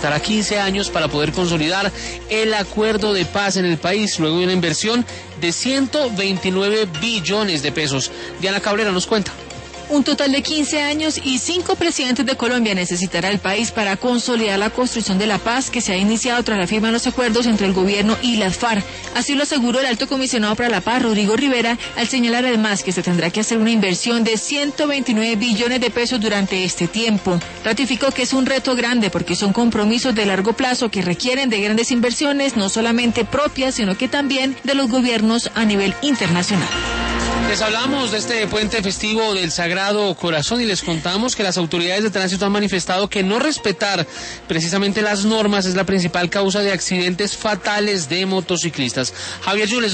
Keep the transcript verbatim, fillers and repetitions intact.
necesitará quince años para poder consolidar el acuerdo de paz en el país, luego de una inversión de ciento veintinueve billones de pesos. Diana Cabrera nos cuenta. Un total de quince años y cinco presidentes de Colombia necesitará el país para consolidar la construcción de la paz que se ha iniciado tras la firma de los acuerdos entre el gobierno y las FARC. Así lo aseguró el alto comisionado para la paz, Rodrigo Rivera, al señalar además que se tendrá que hacer una inversión de ciento veintinueve billones de pesos durante este tiempo. Ratificó que es un reto grande porque son compromisos de largo plazo que requieren de grandes inversiones, no solamente propias, sino que también de los gobiernos a nivel internacional. Les hablamos de este puente festivo del Sagrado Corazón y les contamos que las autoridades de tránsito han manifestado que no respetar precisamente las normas es la principal causa de accidentes fatales de motociclistas. Javier Yules